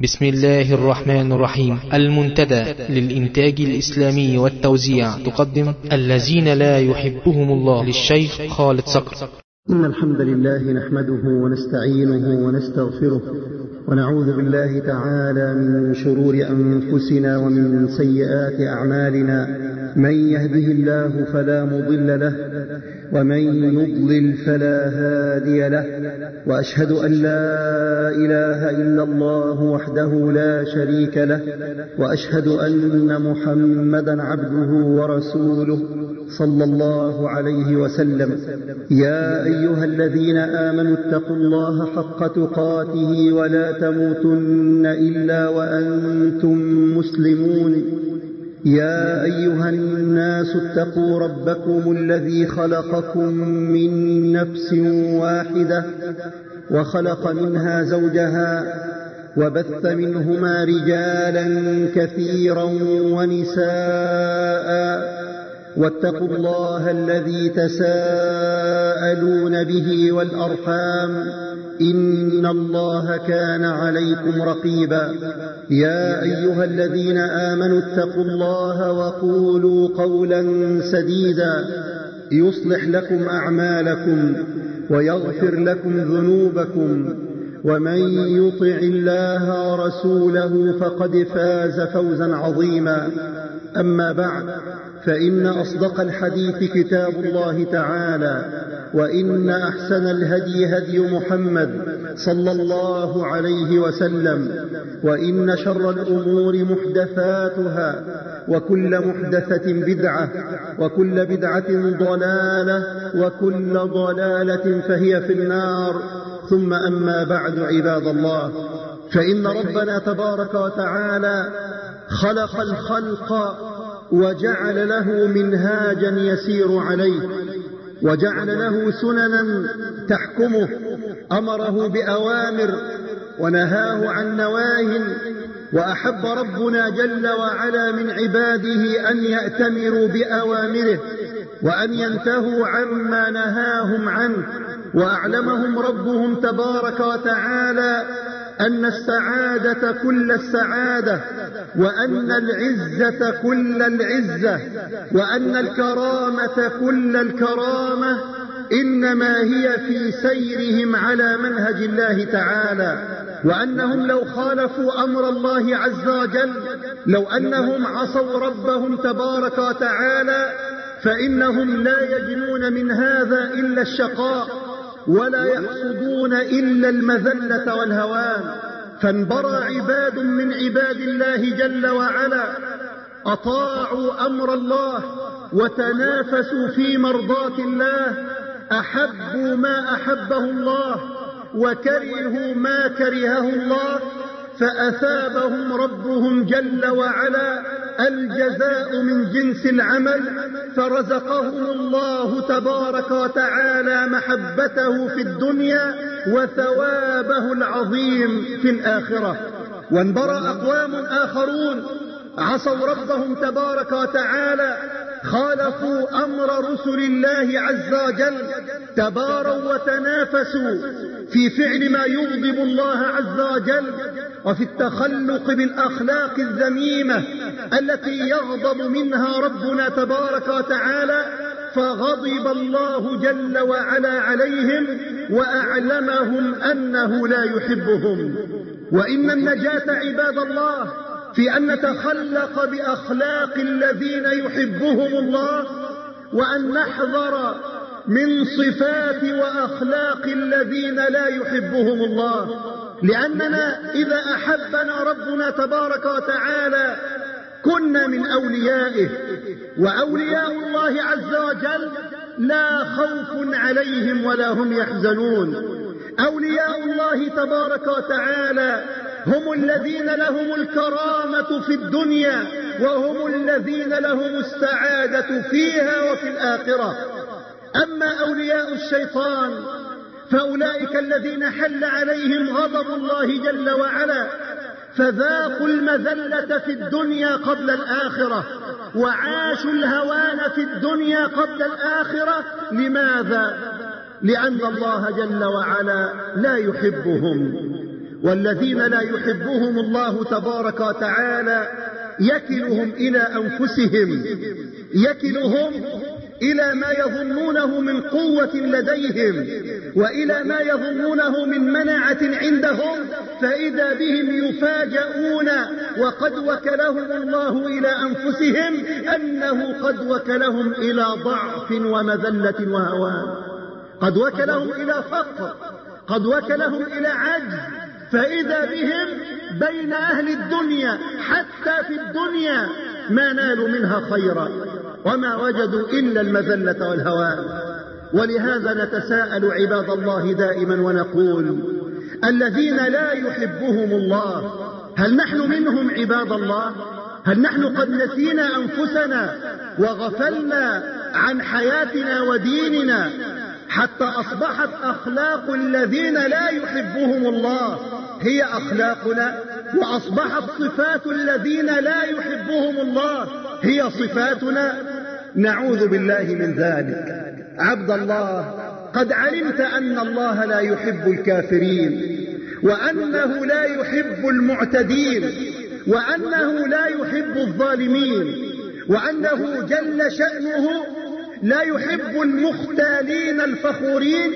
بسم الله الرحمن الرحيم. المنتدى للإنتاج الإسلامي والتوزيع تقدم الذين لا يحبهم الله للشيخ خالد صقر. إن الحمد لله نحمده ونستعينه ونستغفره ونعوذ بالله تعالى من شرور أنفسنا ومن سيئات أعمالنا. من يهده الله فلا مضل له ومن يضلل فلا هادي له، وأشهد أن لا إله إلا الله وحده لا شريك له، وأشهد أن محمدا عبده ورسوله صلى الله عليه وسلم. يا أيها الذين آمنوا اتقوا الله حق تقاته ولا تموتن إلا وأنتم مسلمون. يا أيها الناس اتقوا ربكم الذي خلقكم من نفس واحدة وخلق منها زوجها وبث منهما رجالا كثيرا ونساء، واتقوا الله الذي تساءلون به والأرحام إن الله كان عليكم رقيبا. يا أيها الذين آمنوا اتقوا الله وقولوا قولا سديدا يصلح لكم أعمالكم ويغفر لكم ذنوبكم، ومن يطع الله ورسوله فقد فاز فوزا عظيما. أما بعد، فإن أصدق الحديث كتاب الله تعالى، وإن أحسن الهدي هدي محمد صلى الله عليه وسلم، وإن شر الأمور محدثاتها، وكل محدثة بدعة، وكل بدعة ضلالة، وكل ضلالة فهي في النار. ثم أما بعد، عباد الله، فإن ربنا تبارك وتعالى خلق الخلق وجعل له منهاجا يسير عليه، وجعل له سننا تحكمه، أمره بأوامر ونهاه عن نواه. وأحب ربنا جل وعلا من عباده أن يأتمروا بأوامره وأن ينتهوا عما نهاهم عنه. وأعلمهم ربهم تبارك وتعالى أن السعادة كل السعادة، وأن العزة كل العزة، وأن الكرامة كل الكرامة إنما هي في سيرهم على منهج الله تعالى. وأنهم لو خالفوا أمر الله عز وجل، لو أنهم عصوا ربهم تبارك وتعالى، فإنهم لا يجنون من هذا إلا الشقاء، ولا يحصدون إلا المذلة والهوان. فانبرى عباد من عباد الله جل وعلا أطاعوا أمر الله وتنافسوا في مرضاة الله، أحبوا ما أحبه الله وكرهوا ما كرهه الله، فأثابهم ربهم جل وعلا الجزاء من جنس العمل، فرزقهم الله تبارك وتعالى محبته في الدنيا وثوابه العظيم في الآخرة. وانبرى أقوام آخرون عصوا ربهم تبارك وتعالى، خالفوا أمر رسل الله عز وجل، تباروا وتنافسوا في فعل ما يغضب الله عز وجل، وفي التخلق بالأخلاق الذميمة التي يغضب منها ربنا تبارك وتعالى، فغضب الله جل وعلا عليهم وأعلمهم أنه لا يحبهم. وإن النجاة عباد الله في أن نتخلق بأخلاق الذين يحبهم الله، وأن نحذر من صفات وأخلاق الذين لا يحبهم الله. لأننا إذا أحبنا ربنا تبارك وتعالى كنا من أوليائه، وأولياء الله عز وجل لا خوف عليهم ولا هم يحزنون. أولياء الله تبارك وتعالى هم الذين لهم الكرامة في الدنيا، وهم الذين لهم السعادة فيها وفي الآخرة. أما أولياء الشيطان فأولئك الذين حل عليهم غضب الله جل وعلا، فذاقوا المذلة في الدنيا قبل الآخرة، وعاشوا الهوان في الدنيا قبل الآخرة. لماذا؟ لأن الله جل وعلا لا يحبهم. والذين لا يحبهم الله تبارك وتعالى يكلهم إلى أنفسهم، يكلهم إلى ما يظنونه من قوة لديهم وإلى ما يظنونه من منعة عندهم، فإذا بهم يفاجؤون وقد وكلهم الله إلى أنفسهم أنه قد وكلهم إلى ضعف ومذلة وهوان، قد وكلهم إلى فقر، قد وكلهم إلى عجز، فإذا بهم بين أهل الدنيا حتى في الدنيا ما نالوا منها خيرا وما وجدوا إلا المذلة والهوان. ولهذا نتساءل عباد الله دائما ونقول: الذين لا يحبهم الله هل نحن منهم عباد الله؟ هل نحن قد نسينا أنفسنا وغفلنا عن حياتنا وديننا حتى أصبحت أخلاق الذين لا يحبهم الله هي أخلاقنا، وأصبحت صفات الذين لا يحبهم الله هي صفاتنا؟ نعوذ بالله من ذلك. عبد الله، قد علمت أن الله لا يحب الكافرين، وأنه لا يحب المعتدين، وأنه لا يحب الظالمين، وأنه جل شأنه لا يحب المختالين الفخورين،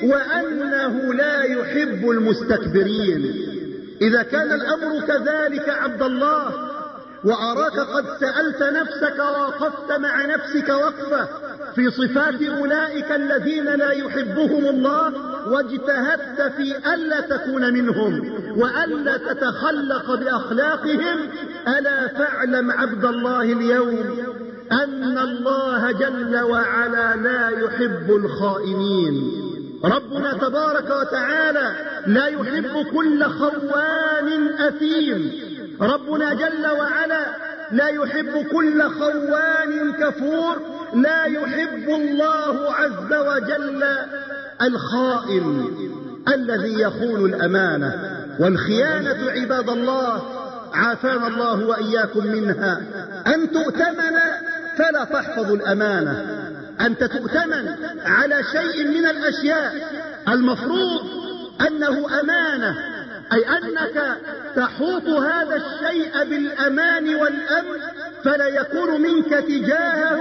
وأنه لا يحب المستكبرين. إذا كان الأمر كذلك عبد الله، وأراك قد سألت نفسك ووقفت مع نفسك وقفة في صفات أولئك الذين لا يحبهم الله، واجتهدت في ألا تكون منهم وألا تتخلق بأخلاقهم، ألا فاعلم عبد الله اليوم أن الله جل وعلا لا يحب الخائنين. ربنا تبارك وتعالى لا يحب كل خوان أثيم، ربنا جل وعلا لا يحب كل خوان كفور، لا يحب الله عز وجل الخائن الذي يخون الأمانة. والخيانة عباد الله عافانا الله وإياكم منها أن تؤتمن فلا تحفظ الأمانة، أنت تؤتمن على شيء من الأشياء المفروض أنه أمانة، أي أنك تحوط هذا الشيء بالأمان والأمن، فلا يكون منك تجاهه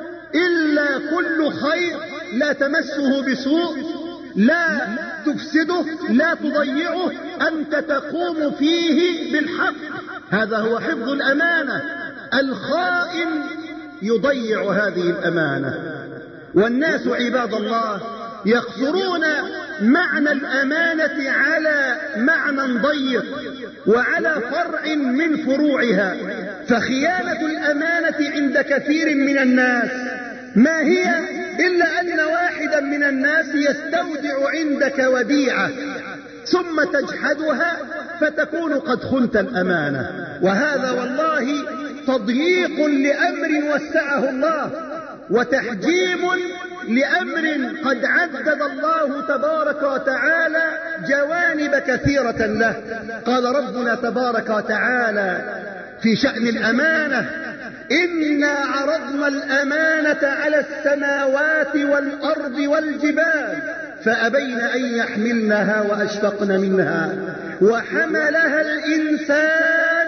إلا كل خير، لا تمسه بسوء، لا تفسده، لا تضيعه، أنت تقوم فيه بالحق. هذا هو حفظ الأمانة. الخائن يضيع هذه الأمانة. والناس عباد الله يقصرون معنى الأمانة على معنى ضيق وعلى فرع من فروعها، فخيانة الأمانة عند كثير من الناس ما هي إلا أن واحدا من الناس يستودع عندك وديعة ثم تجحدها فتكون قد خنت الأمانة. وهذا والله تضييق لأمر وسعه الله، وتحجيم لأمر قد عدد الله تبارك وتعالى جوانب كثيرة له. قال ربنا تبارك وتعالى في شأن الأمانة: إنا عرضنا الأمانة على السماوات والأرض والجبال فأبين أن يحملنها وأشفقن منها وحملها الإنسان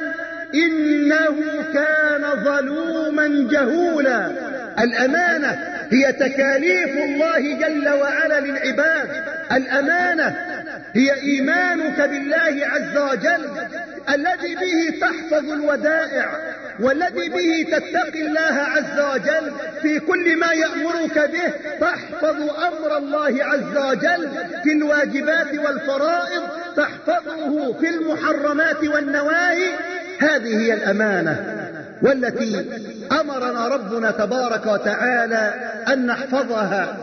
إنه كان ظلوما جهولا. الأمانة هي تكاليف الله جل وعلا للعباد. الأمانة هي إيمانك بالله عز وجل الذي به تحفظ الودائع، والذي به تتقي الله عز وجل في كل ما يأمرك به، تحفظ أمر الله عز وجل في الواجبات والفرائض، تحفظه في المحرمات والنواهي. هذه هي الأمانة والتي أمرنا ربنا تبارك وتعالى أن نحفظها،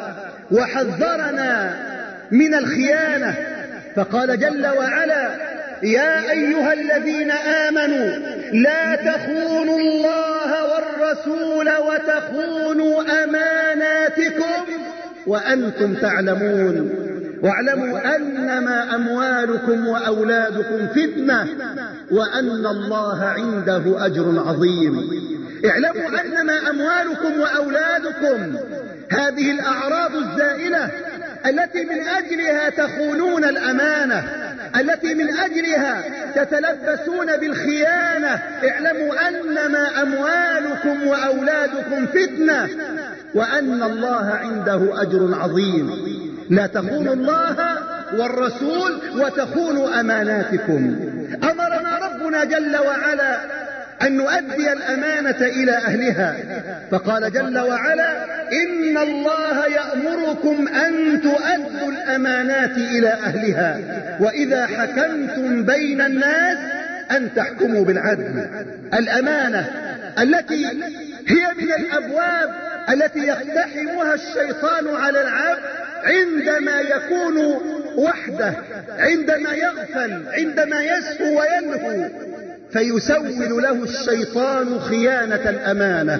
وحذرنا من الخيانة، فقال جل وعلا: يا أيها الذين آمنوا لا تخونوا الله والرسول وتخونوا أماناتكم وأنتم تعلمون واعلموا أنما أموالكم وأولادكم فتنة وأن الله عنده أجر عظيم. اعلموا أنما أموالكم وأولادكم هذه الأعراض الزائلة التي من أجلها تخونون الأمانة، التي من أجلها تتلبسون بالخيانة، اعلموا أنما أموالكم وأولادكم فتنة وأن الله عنده أجر عظيم. لا تخونوا الله والرسول وتخونوا أماناتكم. أمرنا ربنا جل وعلا أن نؤدي الأمانة إلى أهلها، فقال جل وعلا: إن الله يأمركم أن تؤدوا الأمانات إلى أهلها وإذا حكمتم بين الناس أن تحكموا بالعدل. الأمانة التي هي من الأبواب التي يقتحمها الشيطان على العبد عندما يكون وحده، عندما يغفل، عندما يسهو ويلهو، فيسول له الشيطان خيانة الأمانة.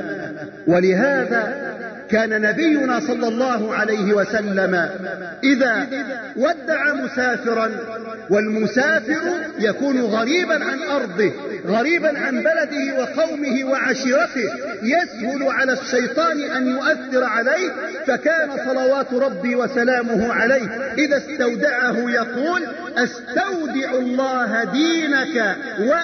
ولهذا كان نبينا صلى الله عليه وسلم إذا ودع مسافرا، والمسافر يكون غريبا عن أرضه، غريبا عن بلده وقومه وعشيرته، يسهل على الشيطان أن يؤثر عليه، فكان صلوات ربي وسلامه عليه إذا استودعه يقول: استودع الله دينك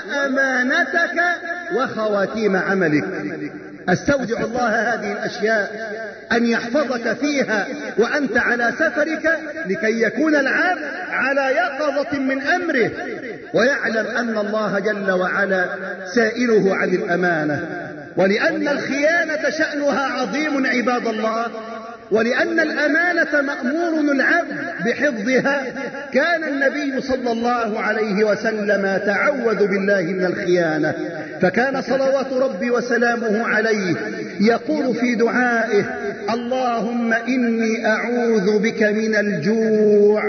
وأمانتك وخواتيم عملك. استودع الله هذه الأشياء أن يحفظك فيها وأنت على سفرك، لكي يكون العبد على يقظة من أمره ويعلم أن الله جل وعلا سائله عن الأمانة. ولأن الخيانة شأنها عظيم عباد الله، ولأن الأمانة مأمور العبد بحفظها، كان النبي صلى الله عليه وسلم تعوذ بالله من الخيانة، فكان صلوات ربي وسلامه عليه يقول في دعائه: اللهم إني أعوذ بك من الجوع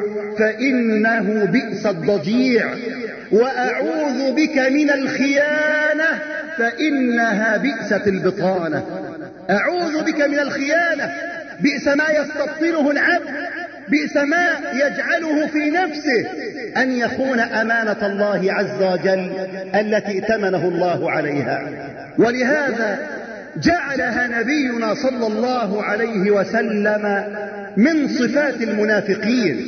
فإنه بئس الضجيع، وأعوذ بك من الخيانة فإنها بئست البطانة. أعوذ بك من الخيانة، بئس ما يستبطنه العبد، بئس ما يجعله في نفسه أن يخون أمانة الله عز وجل التي ائتمنه الله عليها. ولهذا جعلها نبينا صلى الله عليه وسلم من صفات المنافقين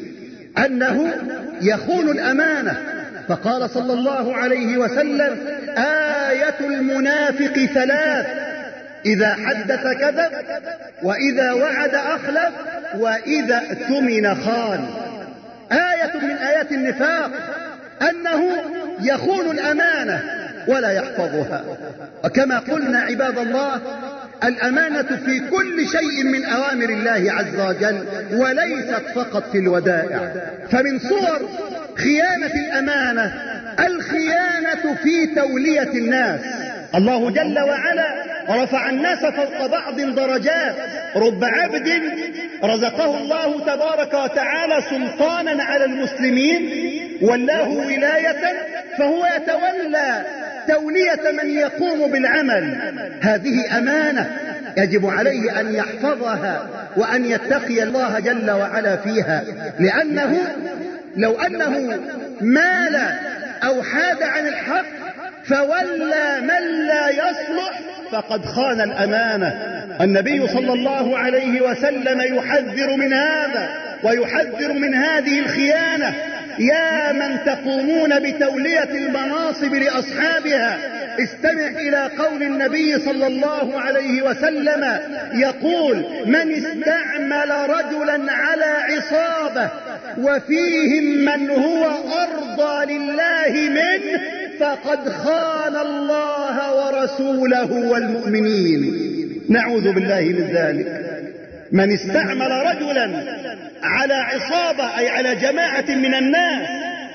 أنه يخون الأمانة، فقال صلى الله عليه وسلم: آية المنافق ثلاث: إذا حدث كذب، وإذا وعد أخلف، وإذا اؤتمن خان. آية من آيات النفاق أنه يخون الأمانة ولا يحفظها. وكما قلنا عباد الله، الأمانة في كل شيء من أوامر الله عز وجل، وليست فقط في الودائع. فمن صور خيانة الأمانة الخيانة في تولية الناس. الله جل وعلا رفع الناس فوق بعض درجات. رب عبد رزقه الله تبارك وتعالى سلطانا على المسلمين، ولاه ولاية، فهو يتولى تولية من يقوم بالعمل. هذه أمانة يجب عليه أن يحفظها وأن يتقي الله جل وعلا فيها، لأنه لو أنه مال أو حاد عن الحق فولى من لا يصلح فقد خان الأمانة. النبي صلى الله عليه وسلم يحذر من هذا ويحذر من هذه الخيانة. يا من تقومون بتولية المناصب لأصحابها، استمع إلى قول النبي صلى الله عليه وسلم يقول: من استعمل رجلا على عصابة وفيهم من هو أرضى لله منه فقد خان الله ورسوله والمؤمنين. نعوذ بالله من ذلك. من استعمل رجلا على عصابة أي على جماعة من الناس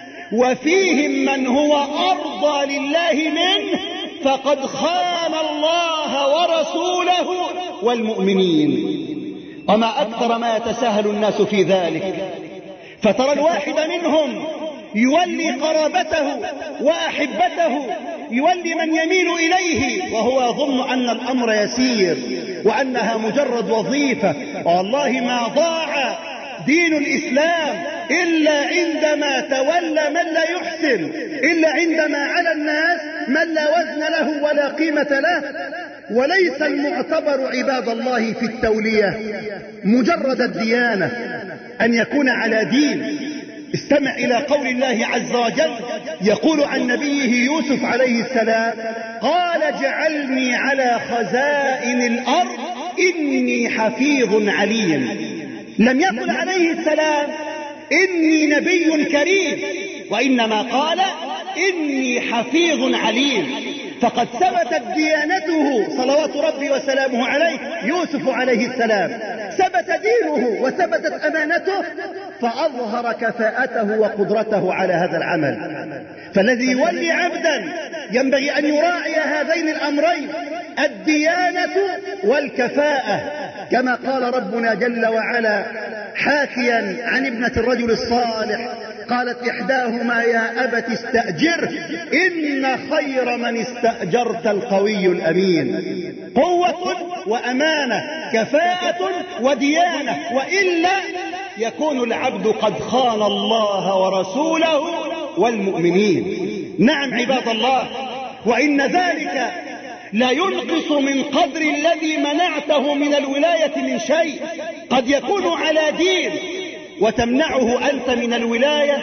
وفيهم من هو أرضى لله منه فقد خان الله ورسوله والمؤمنين. وما أكثر ما يتساهل الناس في ذلك، فترى الواحد منهم يولي قرابته وأحبته، يولي من يميل إليه وهو يظن أن الأمر يسير وأنها مجرد وظيفة. والله ما ضاع دين الإسلام إلا عندما تولى من لا يحسن، إلا عندما على الناس من لا وزن له ولا قيمة له. وليس المعتبر عباد الله في التولية مجرد الديانة، أن يكون على دين، استمع إلى قول الله عز وجل يقول عن نبيه يوسف عليه السلام: قال اجعلني على خزائن الأرض إني حفيظ عليم. لم يقل عليه السلام إني نبي كريم، وإنما قال إني حفيظ عليم. فقد ثبتت ديانته صلوات ربي وسلامه عليه يوسف عليه السلام، ثبت دينه وثبتت أمانته، فأظهر كفاءته وقدرته على هذا العمل. فالذي يولي عبدا ينبغي أن يراعي هذين الأمرين، الديانة والكفاءة، كما قال ربنا جل وعلا حاكيا عن ابنة الرجل الصالح، قالت إحداهما يا أبت استأجره إن خير من استأجرت القوي الأمين. قوة وأمانة، كفاءة وديانة، وإلا يكون العبد قد خان الله ورسوله والمؤمنين. نعم عباد الله، وإن ذلك لا ينقص من قدر الذي منعته من الولاية من شيء. قد يكون على دين وتمنعه أنت من الولاية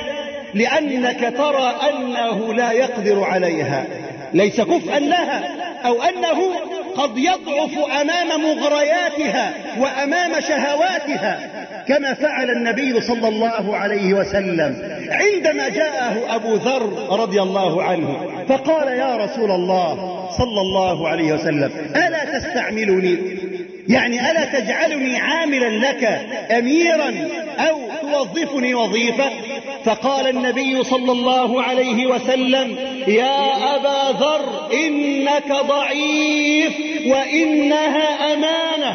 لأنك ترى أنه لا يقدر عليها، ليس كفءا لها، أو أنه قد يضعف أمام مغرياتها وأمام شهواتها، كما فعل النبي صلى الله عليه وسلم عندما جاءه أبو ذر رضي الله عنه فقال: يا رسول الله صلى الله عليه وسلم ألا تستعملني؟ يعني ألا تجعلني عاملا لك أميرا أو توظفني وظيفة؟ فقال النبي صلى الله عليه وسلم: يا أبا ذر إنك ضعيف، وإنها أمانة،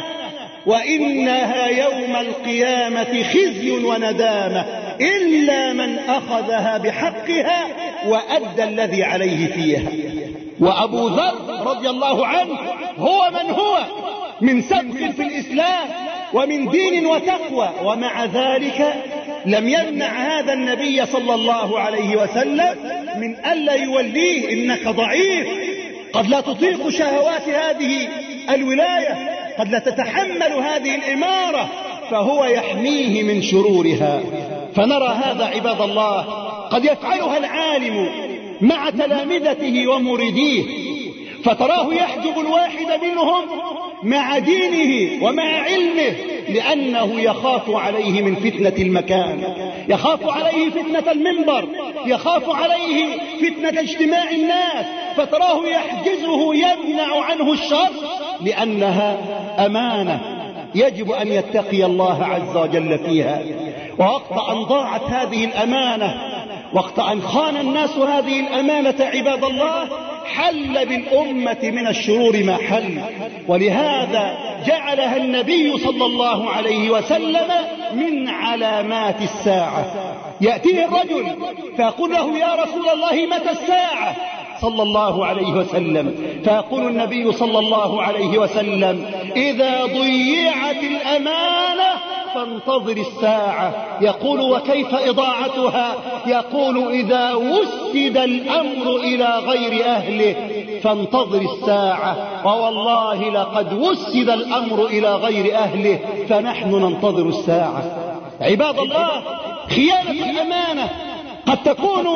وإنها يوم القيامة خزي وندامة إلا من أخذها بحقها وأدى الذي عليه فيها. وأبو ذر رضي الله عنه هو من هو من سبق في الإسلام ومن دين وتقوى، ومع ذلك لم يمنع هذا النبي صلى الله عليه وسلم من ألا يوليه. إنك ضعيف، قد لا تطيق شهوات هذه الولاية، قد لا تتحمل هذه الإمارة، فهو يحميه من شرورها. فنرى هذا عباد الله قد يفعلها العالم مع تلامذته ومريديه، فتراه يحجب الواحد منهم مع دينه ومع علمه لأنه يخاف عليه من فتنة المكان، يخاف عليه فتنة المنبر، يخاف عليه فتنة اجتماع الناس، فتراه يحجزه يمنع عنه الشر لأنها أمانة يجب أن يتقي الله عز وجل فيها. ووقت أن ضاعت هذه الأمانة، وقت أن خان الناس هذه الأمانة عباد الله، حل بالأمة من الشرور ما حل. ولهذا جعلها النبي صلى الله عليه وسلم من علامات الساعة. يأتيه الرجل فيقول له: يا رسول الله متى الساعة؟ صلى الله عليه وسلم، فيقول النبي صلى الله عليه وسلم: إذا ضيعت الأمانة فانتظر الساعة. يقول: وكيف إضاعتها؟ يقول: إذا وسد الأمر إلى غير أهله فانتظر الساعة. ووالله لقد وسد الأمر إلى غير أهله فنحن ننتظر الساعة. عباد الله، خيانة الأمانة قد تكون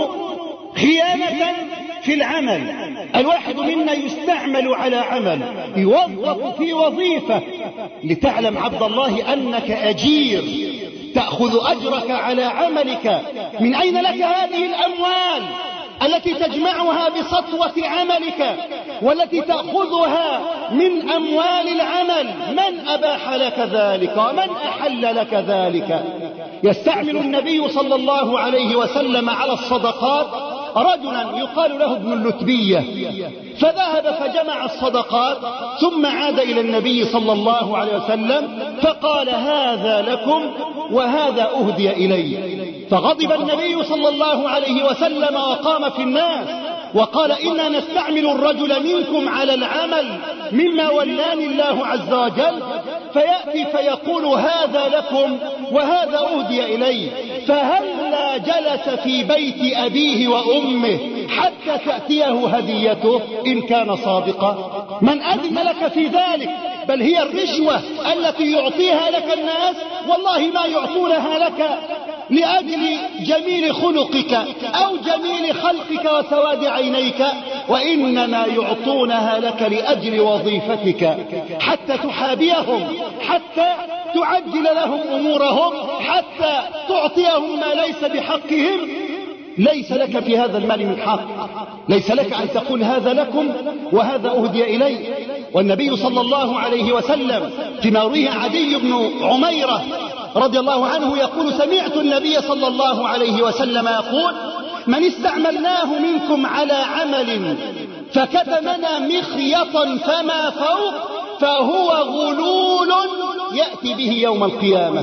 خيانة في العمل. الواحد منا يستعمل على عمل، يوظف في وظيفة، لتعلم عبد الله أنك أجير، تأخذ أجرك على عملك. من أين لك هذه الأموال التي تجمعها بسطوة عملك والتي تأخذها من أموال العمل؟ من أباح لك ذلك ومن أحل لك ذلك؟ يستعمل النبي صلى الله عليه وسلم على الصدقات رجلا يقال له ابن اللتبية، فذهب فجمع الصدقات ثم عاد إلى النبي صلى الله عليه وسلم فقال: هذا لكم وهذا أهدي إلي. فغضب النبي صلى الله عليه وسلم وقام في الناس وقال: إنا نستعمل الرجل منكم على العمل مما ولاني الله عز وجل، فيأتي فيقول: هذا لكم وهذا أهدي إلي. فهلا جلس في بيت أبيه وأمه حتى تأتيه هديته إن كان صادقا؟ من أذن لك في ذلك؟ بل هي الرشوة التي يعطيها لك الناس والله ما يعطونها لك لأجل جميل خلقك أو جميل خلقك وسواد عينيك، وإنما يعطونها لك لأجل وظيفتك، حتى تحابيهم، حتى تعجل لهم أمورهم، حتى تعطيهم ما ليس بحقهم. ليس لك في هذا المال من حق، ليس لك أن تقول هذا لكم وهذا أهدي إلي. والنبي صلى الله عليه وسلم فيما رويه عدي بن عميرة رضي الله عنه يقول: سمعت النبي صلى الله عليه وسلم يقول: من استعملناه منكم على عمل فكتمنا مخيطا فما فوق فهو غلول يأتي به يوم القيامة.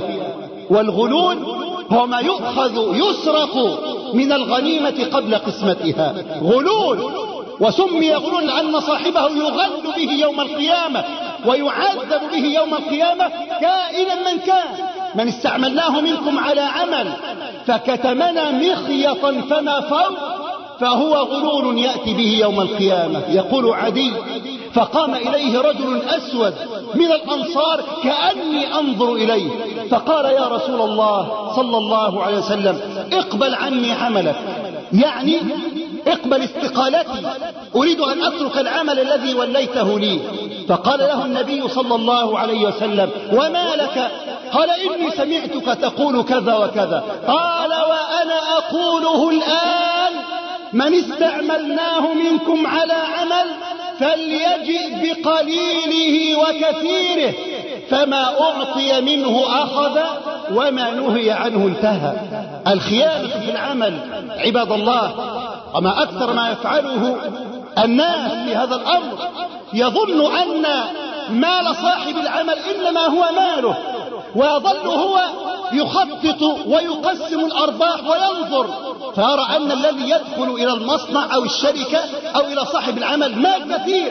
والغلول هو ما يؤخذ يسرق من الغنيمة قبل قسمتها، غلول. وسمي غلول لأن صاحبه يغل به يوم القيامة ويعذب به يوم القيامة كائنا من كان. من استعملناه منكم على عمل فكتمنا مخيطا فما فوق فهو غلول يأتي به يوم القيامة. يقول عدي: فقام إليه رجل أسود من الأنصار كأني أنظر إليه، فقال: يا رسول الله صلى الله عليه وسلم، اقبل عني عملك، يعني اقبل استقالتي، أريد أن أترك العمل الذي وليته لي. فقال له النبي صلى الله عليه وسلم: وما لك؟ قال: إني سمعتك تقول كذا وكذا. قال: وأنا أقوله الآن: من استعملناه منكم على عمل فليجئ بقليله وكثيره، فما أعطي منه أخذ وما نهي عنه انتهى. الخيانة في العمل عباد الله، وما أكثر ما يفعله الناس في هذا الأمر، يظن أن مال صاحب العمل إنما هو ماله، ويظل هو يخطط ويقسم الأرباح وينظر، فيرى أن الذي يدخل إلى المصنع أو الشركة أو إلى صاحب العمل مال كثير،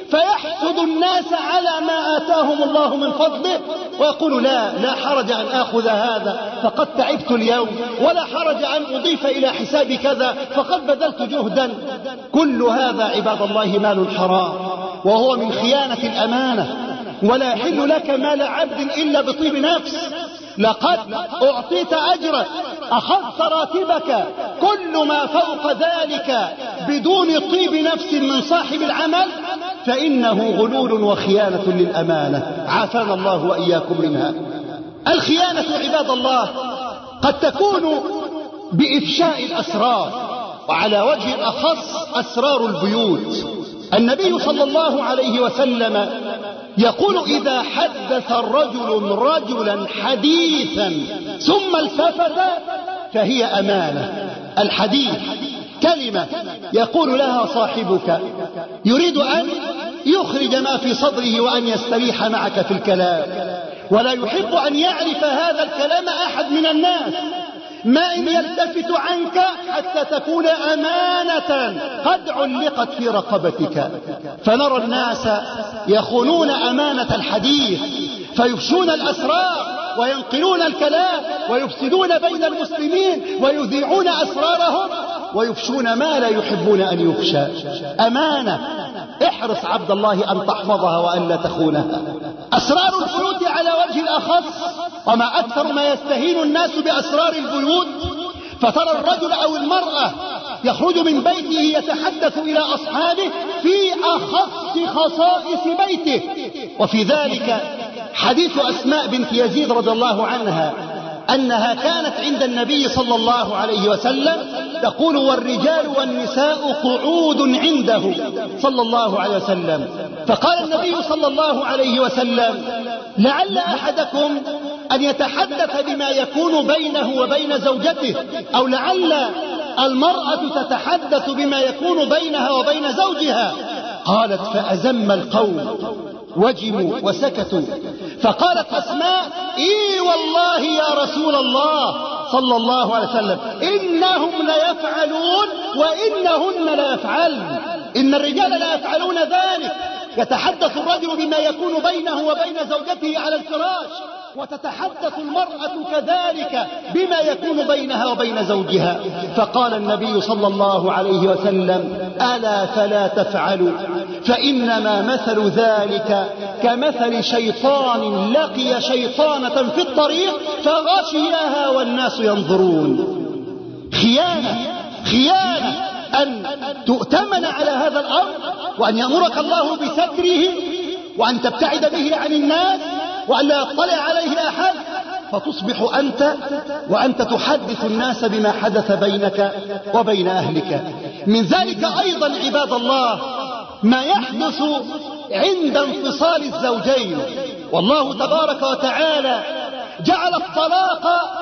فيحسد الناس على ما آتاهم الله من فضله، ويقول: لا حرج أن آخذ هذا فقد تعبت اليوم، ولا حرج أن أضيف إلى حساب كذا فقد بذلت جهدا. كل هذا عباد الله مال حرام، وهو من خيانة الأمانة. ولا يحل لك مال عبد إلا بطيب نفس. لقد أعطيت أجرك، أخذت راتبك، كل ما فوق ذلك بدون طيب نفس من صاحب العمل فإنه غلول وخيانة للأمانة، عافانا الله وإياكم منها. الخيانة عباد الله قد تكون بإفشاء الأسرار، وعلى وجه الأخص أسرار البيوت. النبي صلى الله عليه وسلم يقول: إذا حدث الرجل رجلا حديثا ثم التفت فهي أمانة. الحديث كلمة يقول لها صاحبك يريد أن يخرج ما في صدره وأن يستريح معك في الكلام، ولا يحب أن يعرف هذا الكلام أحد من الناس، ما إن يلتفت عنك حتى تكون أمانة قد علقت في رقبتك. فنرى الناس يخونون أمانة الحديث، فيفشون الأسرار وينقلون الكلام ويفسدون بين المسلمين ويذيعون أسرارهم ويفشون ما لا يحبون أن يفشى. أمانة، احرص عبد الله أن تحفظها وأن لا تخونها. أسرار البيوت على وجه الأخص، وما أكثر ما يستهين الناس بأسرار البيوت، فترى الرجل أو المرأة يخرج من بيته يتحدث إلى أصحابه في أخص خصائص بيته. وفي ذلك حديث أسماء بنت يزيد رضي الله عنها أنها كانت عند النبي صلى الله عليه وسلم تقول: والرجال والنساء قعود عنده صلى الله عليه وسلم. فقال النبي صلى الله عليه وسلم: لعل أحدكم أن يتحدث بما يكون بينه وبين زوجته، أو لعل المرأة تتحدث بما يكون بينها وبين زوجها. قالت: فأزم القوم وجموا وسكتوا. فقالت أسماء: إي والله يا رسول الله صلى الله عليه وسلم، إنهم ليفعلون وإنهن لا يفعلن. إن الرجال لا يفعلون ذلك. يتحدث الرجل بما يكون بينه وبين زوجته على الفراش، وتتحدث المرأة كذلك بما يكون بينها وبين زوجها. فقال النبي صلى الله عليه وسلم: ألا فلا تفعلوا، فإنما مثل ذلك كمثل شيطان لقي شيطانة في الطريق فغشيها والناس ينظرون. خيانة أن تؤتمن على هذا الأمر، وأن يأمرك الله بستره، وأن تبتعد به عن الناس، وأن لا يطلع عليه أحد، فتصبح أنت تحدث الناس بما حدث بينك وبين أهلك. من ذلك أيضا عباد الله ما يحدث عند انفصال الزوجين. والله تبارك وتعالى جعل الطلاق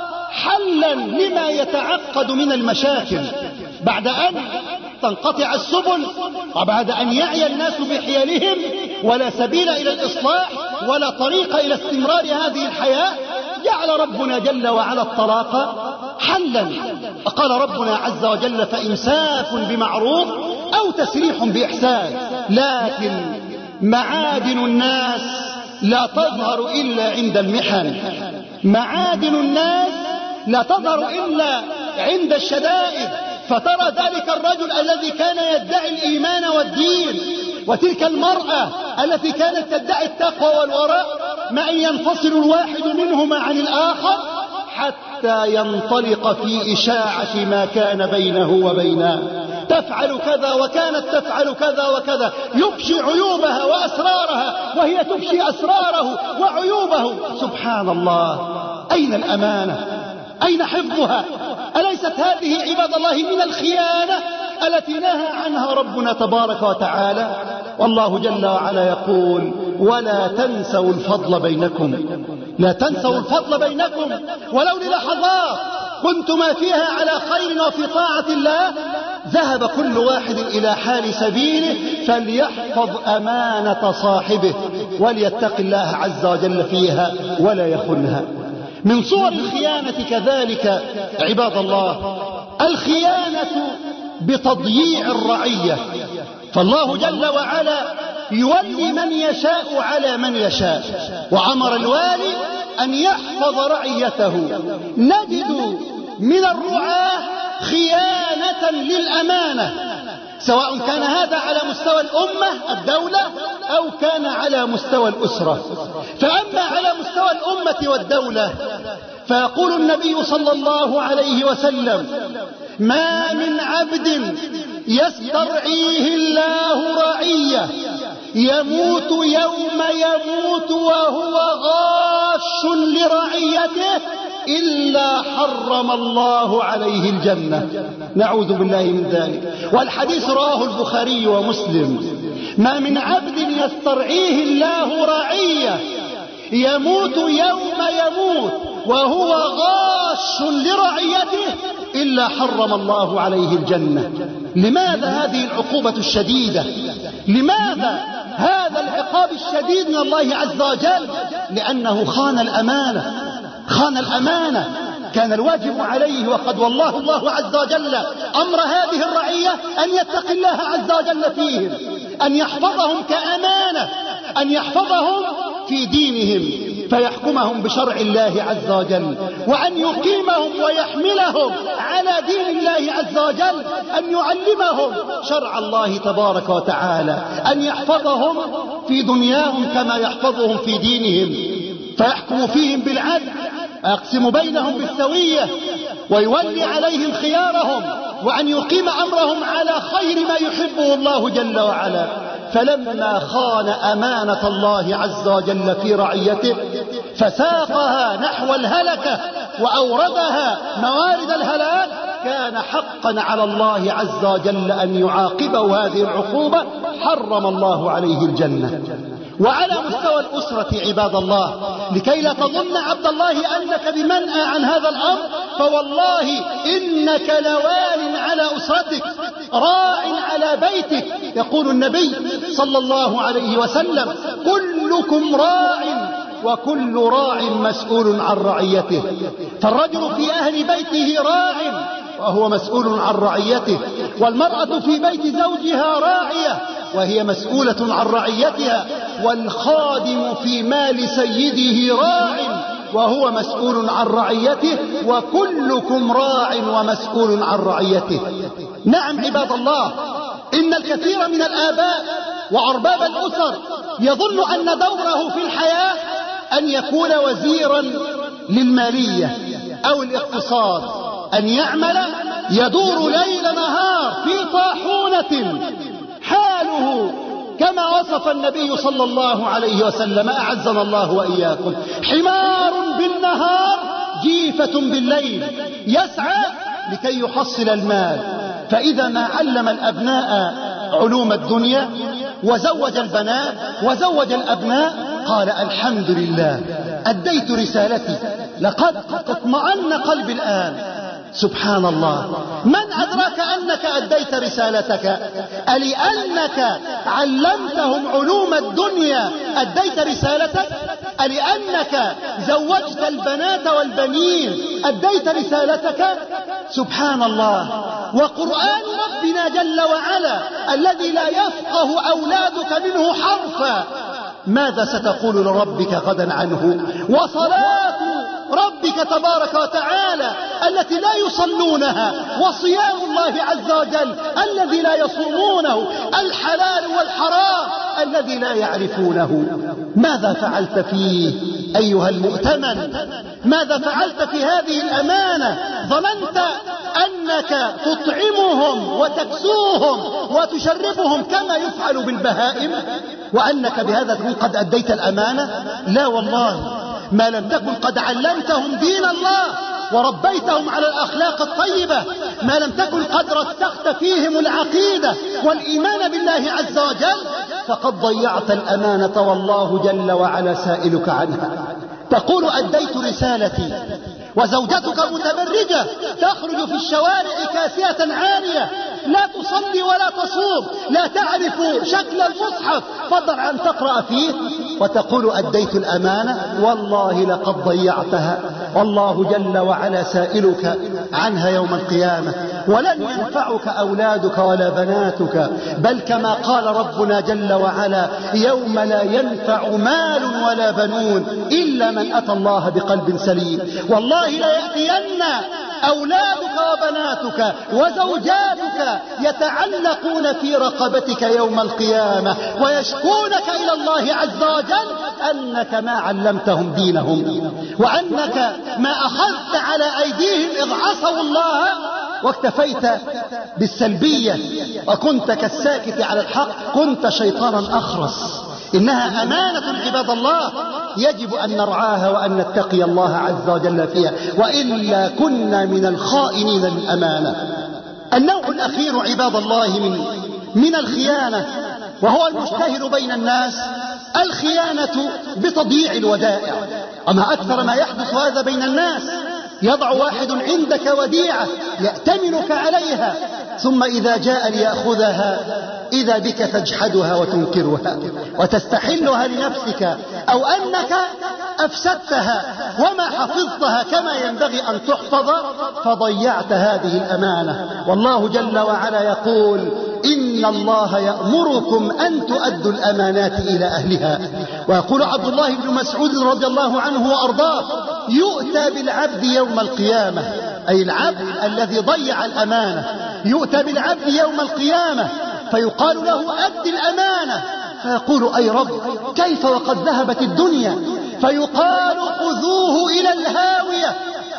حلا لما يتعقد من المشاكل بعد أن تنقطع السبل، وبعد أن يعي الناس بحيلهم ولا سبيل إلى الإصلاح ولا طريق إلى استمرار هذه الحياة. جعل ربنا جل وعلا الطلاق حلا. قال ربنا عز وجل: فإمساك بمعروف أو تسريح بإحسان. لكن معادن الناس لا تظهر إلا عند المحن، معادن الناس لا تظهر إلا عند الشدائد. فترى ذلك الرجل الذي كان يدعي الإيمان والدين، وتلك المرأة التي كانت تدعي التقوى والوراء، ما أن ينفصل الواحد منهما عن الآخر حتى ينطلق في إشاعة ما كان بينه وبينها. تفعل كذا وكانت تفعل كذا وكذا، يفشي عيوبها وأسرارها وهي تفشي أسراره وعيوبه. سبحان الله، أين الأمانة؟ أين حفظها؟ أليست هذه عباد الله من الخيانة التي نهى عنها ربنا تبارك وتعالى؟ والله جل وعلا يقول: ولا تنسوا الفضل بينكم. لا تنسوا الفضل بينكم ولو للحظات كنتما فيها على خير وفي طاعة الله. ذهب كل واحد إلى حال سبيله، فليحفظ أمانة صاحبه وليتق الله عز وجل فيها ولا يخنها. من صور الخيانة كذلك عباد الله الخيانة بتضييع الرعية. فالله جل وعلا يولي من يشاء على من يشاء، وأمر الوالي أن يحفظ رعيته. نجد من الرعاة خيانة للأمانة، سواء كان هذا على مستوى الأمة الدولة أو كان على مستوى الأسرة. فأما على مستوى الأمة والدولة فيقول النبي صلى الله عليه وسلم: ما من عبد يسترعيه الله رعية يموت يوم يموت وهو غاش لرعيته إلا حرم الله عليه الجنة. نعوذ بالله من ذلك. والحديث رواه البخاري ومسلم: ما من عبد يسترعيه الله رعية يموت يوم يموت وهو غاش لرعيته إلا حرم الله عليه الجنة. لماذا هذه العقوبة الشديدة؟ لماذا هذا العقاب الشديد من الله عز وجل؟ لأنه خان الأمانة. كان الواجب عليه، وقد والله الله عز وجل أمر هذه الرعية أن يتقي الله عز وجل فيهم، أن يحفظهم كأمانة، أن يحفظهم في دينهم فيحكمهم بشرع الله عز وجل، وأن يقيمهم ويحملهم على دين الله عز وجل، أن يعلمهم شرع الله تبارك وتعالى، أن يحفظهم في دنياهم كما يحفظهم في دينهم، فيحكم فيهم بالعدل، يقسم بينهم بالسوية، ويولي عليهم خيارهم، وأن يقيم أمرهم على خير ما يحبه الله جل وعلا. فلما خان أمانة الله عز وجل في رعيته فساقها نحو الهلكة وأوردها موارد الهلاك، كان حقا على الله عز وجل أن يعاقبه هذه العقوبة، حرم الله عليه الجنة. وعلى مستوى الأسرة عباد الله، لكي لا تظن عبد الله أنك بمنأى عن هذا الأمر، فوالله إنك لوال على أسرتك، راع على بيتك. يقول النبي صلى الله عليه وسلم: كلكم راع وكل راع مسؤول عن رعيته. فالرجل في أهل بيته راع وهو مسؤول عن رعيته، والمرأة في بيت زوجها راعية وهي مسؤولة عن رعيتها، والخادم في مال سيده راع وهو مسؤول عن رعيته، وكلكم راع ومسؤول عن رعيته. نعم عباد الله، إن الكثير من الآباء وأرباب الأسر يظن أن دوره في الحياة أن يكون وزيرا للمالية أو الاقتصاد، أن يعمل يدور ليل نهار في طاحونة، حاله كما وصف النبي صلى الله عليه وسلم أعزنا الله وإياكم: حمار بالنهار جيفة بالليل، يسعى لكي يحصل المال. فإذا ما علم الأبناء علوم الدنيا وزوج البنات وزوج الأبناء قال: الحمد لله أديت رسالتي، لقد اطمأن قلبي الآن. سبحان الله، من أدرك أنك أديت رسالتك؟ ألأنك علمتهم علوم الدنيا أديت رسالتك؟ ألأنك زوجت البنات والبنين أديت رسالتك؟ سبحان الله. وقرآن ربنا جل وعلا الذي لا يفقه أولادك منه حرفا، ماذا ستقول لربك غدا عنه؟ وصلاة ربك تبارك وتعالى التي لا يصلونها، وصيام الله عز وجل الذي لا يصومونه، الحلال والحرام الذي لا يعرفونه. ماذا فعلت فيه أيها المؤتمن؟ ماذا فعلت في هذه الأمانة؟ ظننت أنك تطعمهم وتكسوهم وتشربهم كما يفعل بالبهائم، وأنك بهذا تكون قد أديت الأمانة؟ لا والله، ما لم تكن قد علمتهم دين الله وربيتهم على الأخلاق الطيبة، ما لم تكن قد رسخت فيهم العقيدة والإيمان بالله عز وجل، فقد ضيعت الأمانة والله جل وعلا سائلك عنها. تقول: أديت رسالتي، وزوجتك متبرجة تخرج في الشوارع كاسية عارية، لا تصلي ولا تصوم، لا تعرف شكل المصحف فضل عن تقرأ فيه، وتقول: أديت الأمانة. والله لقد ضيعتها، والله جل وعلا سائلك عنها يوم القيامة. ولن ينفعك أولادك ولا بناتك، بل كما قال ربنا جل وعلا: يوم لا ينفع مال ولا بنون إلا من أتى الله بقلب سليم. والله لا يأتين أولادك وبناتك وزوجاتك يتعلقون في رقبتك يوم القيامة ويشكونك إلى الله عز وجل أنك ما علمتهم دينهم، وأنك ما أخذت على أيديهم إذ عصوا الله واكتفيت بالسلبية وكنت كالساكت على الحق، كنت شيطانا أخرس. إنها أمانة عباد الله يجب أن نرعاها وأن نتقي الله عز وجل فيها، وإلا كنا من الخائنين للأمانة. النوع الأخير عباد الله من الخيانة، وهو المشتهر بين الناس، الخيانة بتضييع الودائع. أما أكثر ما يحدث هذا بين الناس، يضع واحد عندك وديعة يأتمنك عليها، ثم إذا جاء ليأخذها إذا بك تجحدها وتنكرها وتستحلها لنفسك، أو أنك أفسدتها وما حفظتها كما ينبغي أن تحفظ، فضيعت هذه الأمانة. والله جل وعلا يقول: إن الله يأمركم أن تؤدوا الأمانات إلى أهلها. ويقول عبد الله بن مسعود رضي الله عنه وأرضاه: يؤتى بالعبد يوم القيامة، أي العبد الذي ضيع الأمانة، يؤتى بالعبد يوم القيامة فيقال له: أد الأمانة. فيقول: أي رب، كيف وقد ذهبت الدنيا؟ فيقال: خذوه إلى الهاوية،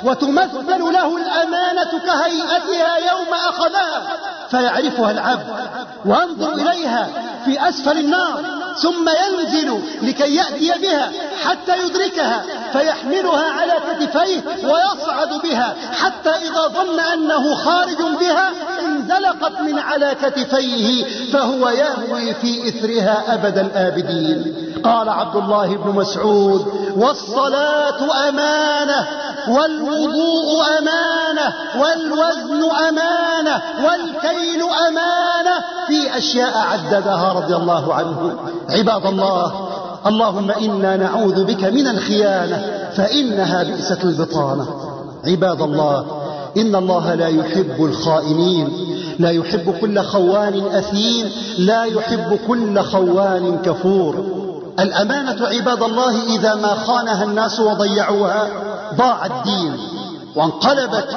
وتمثل له الأمانة كهيئتها يوم أخذها، فيعرفها العبد وينظر إليها في أسفل النار، ثم ينزل لكي يأتي بها حتى يدركها، فيحملها على كتفيه ويصعد بها حتى إذا ظن أنه خارج بها انزلقت من على كتفيه، فهو يهوي في إثرها أبد الآبدين. قال عبد الله بن مسعود: والصلاة أمانة، والوضوء أمانة، والوزن أمانة، والكيل أمانة، في أشياء عددها رضي الله عنه. عباد الله، اللهم إنا نعوذ بك من الخيانة فإنها بئست البطانة. عباد الله، إن الله لا يحب الخائنين، لا يحب كل خوان أثيم، لا يحب كل خوان كفور. الأمانة عباد الله إذا ما خانها الناس وضيعوها ضاع الدين وانقلبت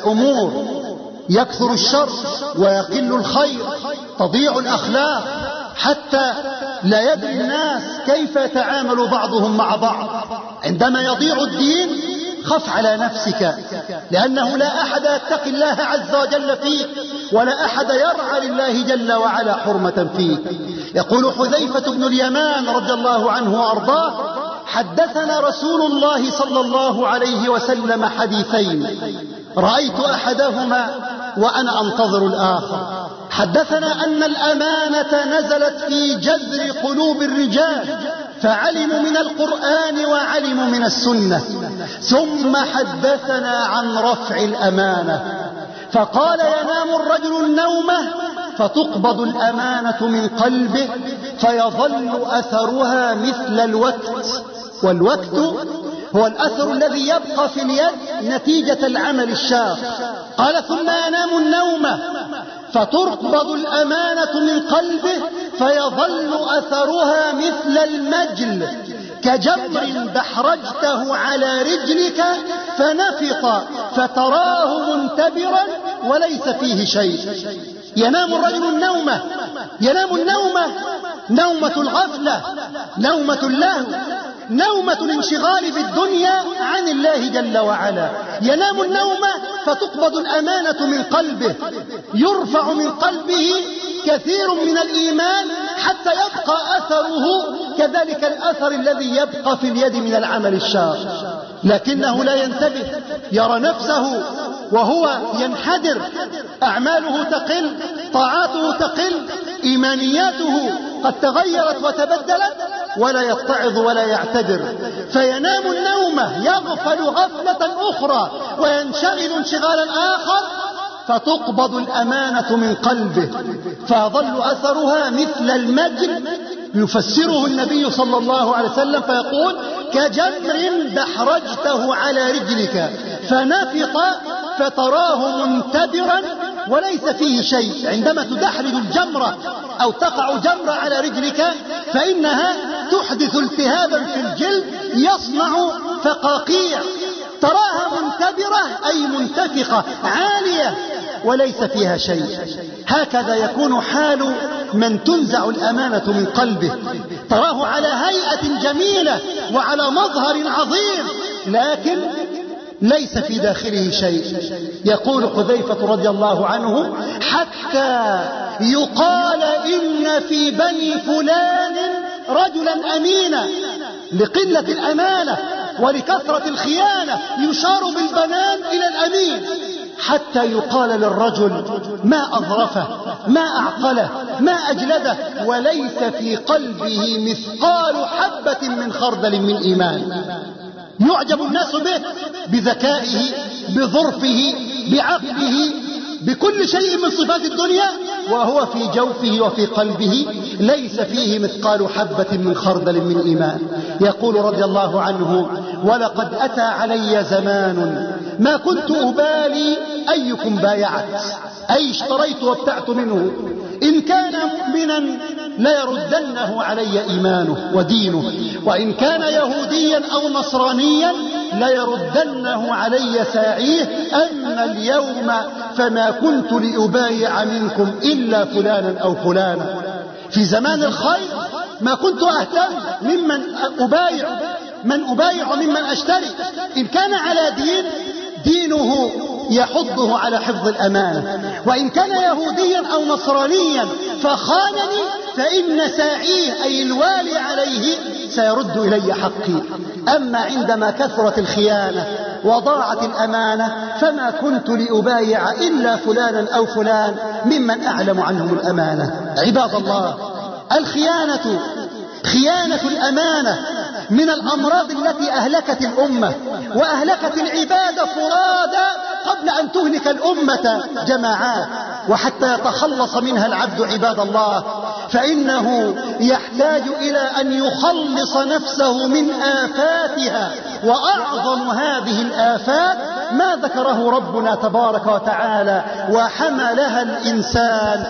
الأمور، يكثر الشر ويقل الخير، تضيع الأخلاق، حتى لا يدري الناس كيف يتعامل بعضهم مع بعض. عندما يضيع الدين خف على نفسك، لأنه لا أحد يتقي الله عز وجل فيك، ولا أحد يرعى لله جل وعلا حرمة فيك. يقول حذيفة بن اليمان رضي الله عنه وأرضاه: حدثنا رسول الله صلى الله عليه وسلم حديثين رأيت أحدهما وأنا أنتظر الآخر. حدثنا أن الأمانة نزلت في جذر قلوب الرجال، فعلموا من القرآن وعلموا من السنة. ثم حدثنا عن رفع الأمانة، فقال: ينام الرجل النومة فتقبض الأمانة من قلبه فيظل أثرها مثل الوقت. والوقت هو الأثر الذي يبقى في اليد نتيجة العمل الشاق. قال: ثم ينام النومة فتقبض الأمانة من قلبه فيظل أثرها مثل المجل كجمر دحرجته على رجلك فنفط فتراه منتبرا وليس فيه شيء. ينام الرجل النومة، ينام النومة، نومة الغفلة، نومة اللهو، نومة الانشغال بالدنيا عن الله جل وعلا. ينام النومة فتقبض الأمانة من قلبه، يرفع من قلبه كثير من الإيمان حتى يبقى أثره كذلك الأثر الذي يبقى في اليد من العمل الشاق، لكنه لا ينتبه، يرى نفسه وهو ينحدر، أعماله تقل، طاعاته تقل، إيمانياته قد تغيرت وتبدلت، ولا يتعظ ولا يعتبر، فينام النومة، يغفل غفلة أخرى وينشغل انشغالا آخر، فتقبض الأمانة من قلبه فيظل أثرها مثل المجل. يفسره النبي صلى الله عليه وسلم فيقول: كجمر دحرجته على رجلك فنفط فتراه منتبرا وليس فيه شيء. عندما تدحرج الجمرة أو تقع جمرة على رجلك فإنها تحدث التهابا في الجلد يصنع فقاقيع، تراها منتبرة أي منتفخة عالية وليس فيها شيء. هكذا يكون حال من تنزع الأمانة من قلبه، تراه على هيئة جميلة وعلى مظهر عظيم لكن ليس في داخله شيء. يقول حذيفة رضي الله عنه: حتى يقال إن في بني فلان رجلا أمينا، لقلة الأمانة ولكثرة الخيانة يشار بالبنان إلى الأمين، حتى يقال للرجل: ما أظرفه، ما أعقله، ما أجلده، وليس في قلبه مثقال حبة من خردل من إيمان. يعجب الناس به بذكائه، بظرفه، بعقله، بكل شيء من صفات الدنيا، وهو في جوفه وفي قلبه ليس فيه مثقال حبة من خردل من إيمان. يقول رضي الله عنه: ولقد أتى علي زمان ما كنت أبالي أيكم بايعت، أي اشتريت وابتعت منه، إن كان مؤمنا ليردنه علي إيمانه ودينه، وإن كان يهوديا أو نصرانيا ليردنه علي ساعيه، أما اليوم فما كنت لأبايع منكم إلا فلانا أو فلانا. في زمان الخير ما كنت أهتم ممن أبايع، من أبايع ممن أشتري، إن كان على دينه يحضه على حفظ الأمانة، وإن كان يهوديا أو نصرانيا فخانني فإن ساعيه أي الوالي عليه سيرد إلي حقي. أما عندما كثرت الخيانة وضاعت الأمانة فما كنت لأبايع إلا فلانا أو فلان ممن أعلم عنهم الأمانة. عباد الله، الخيانة، خيانة الأمانة من الأمراض التي أهلكت الأمة وأهلكت العباد فرادى قبل أن تهلك الأمة جماعات. وحتى يتخلص منها العبد عباد الله فإنه يحتاج إلى أن يخلص نفسه من آفاتها، وأعظم هذه الآفات ما ذكره ربنا تبارك وتعالى: وحملها الإنسان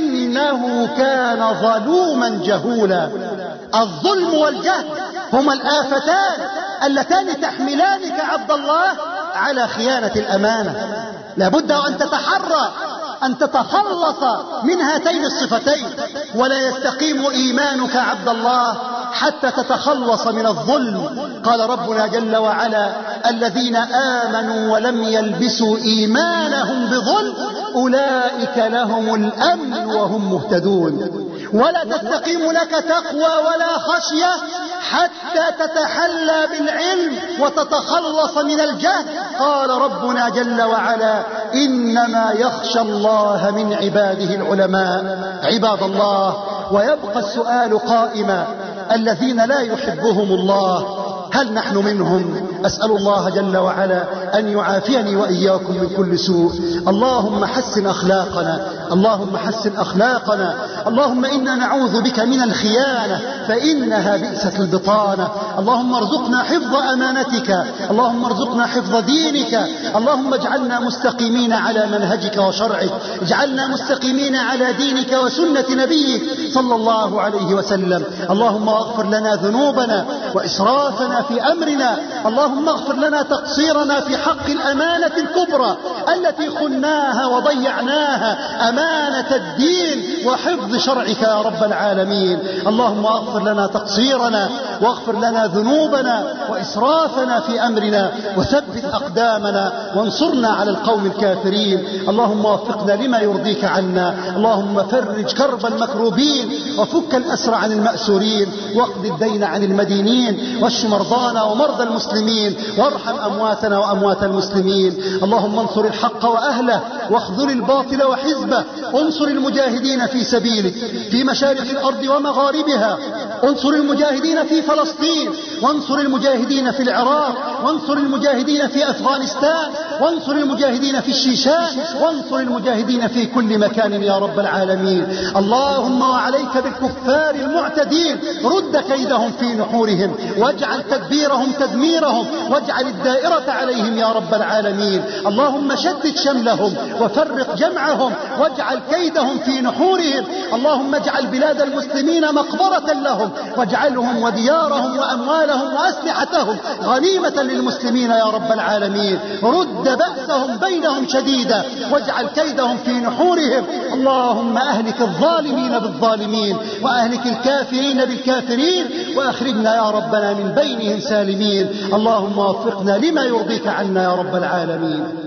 إنه كان ظلوما جهولا. الظلم والجهل هما الآفتان اللتان تحملانك عبد الله على خيانة الأمانة. لابد أن تتحرى أن تتخلص من هاتين الصفتين. ولا يستقيم إيمانك عبد الله حتى تتخلص من الظلم. قال ربنا جل وعلا: الذين آمنوا ولم يلبسوا إيمانهم بظلم أولئك لهم الأمن وهم مهتدون. ولا تستقيم لك تقوى ولا خشية حتى تتحلى بالعلم وتتخلص من الجهل. قال ربنا جل وعلا: إنما يخشى الله من عباده العلماء. عباد الله، ويبقى السؤال قائما: الذين لا يحبهم الله هل نحن منهم؟ أسأل الله جل وعلا أن يعافيني وإياكم من كل سوء. اللهم حسن أخلاقنا، اللهم حسن أخلاقنا. اللهم إنا نعوذ بك من الخيانة فإنها بئست البطانة. اللهم ارزقنا حفظ أمانتك، اللهم ارزقنا حفظ دينك. اللهم اجعلنا مستقيمين على منهجك وشرعك، اجعلنا مستقيمين على دينك وسنة نبيك صلى الله عليه وسلم. اللهم اغفر لنا ذنوبنا وإسرافنا في أمرنا. اللهم اغفر لنا تقصيرنا في حق الأمانة الكبرى التي خناها وضيعناها، أمانة الدين وحفظ شرعك يا رب العالمين. اللهم اغفر لنا تقصيرنا واغفر لنا ذنوبنا وإسرافنا في أمرنا، وثبت أقدامنا وانصرنا على القوم الكافرين. اللهم وفقنا لما يرضيك عنا. اللهم فرج كرب المكروبين وفك الأسر عن المأسورين، واقض الدين عن المدينين، واشف مرضانا ومرضى المسلمين، وارحم أمواتنا وأموات المسلمين. اللهم انصر الحق وأهله واخذل الباطل وحزبه. انصر المجاهدين في سبيلك في مشارق الأرض ومغاربها، انصر المجاهدين في فلسطين، وانصر المجاهدين في العراق، وانصر المجاهدين في أفغانستان، وانصر المجاهدين في الشيشان، وانصر المجاهدين في كل مكان يا رب العالمين. اللهم وعليك بالكفار المعتدين، رد كيدهم في نحورهم، واجعل تدبيرهم تدميرهم، واجعل الدائرة عليهم يا رب العالمين. اللهم شتت شملهم وفرق جمعهم، واجعل كيدهم في نحورهم. اللهم اجعل بلاد المسلمين مقبرة لهم، واجعلهم وديارهم وأموالهم وأسلحتهم غنيمة للمسلمين يا رب العالمين. رد بأسهم بينهم شديدا، واجعل كيدهم في نحورهم. اللهم أهلك الظالمين بالظالمين، وأهلك الكافرين بالكافرين، وأخرجنا يا ربنا من بينهم سالمين. اللهم وفقنا لما يرضيك عنا يا رب العالمين.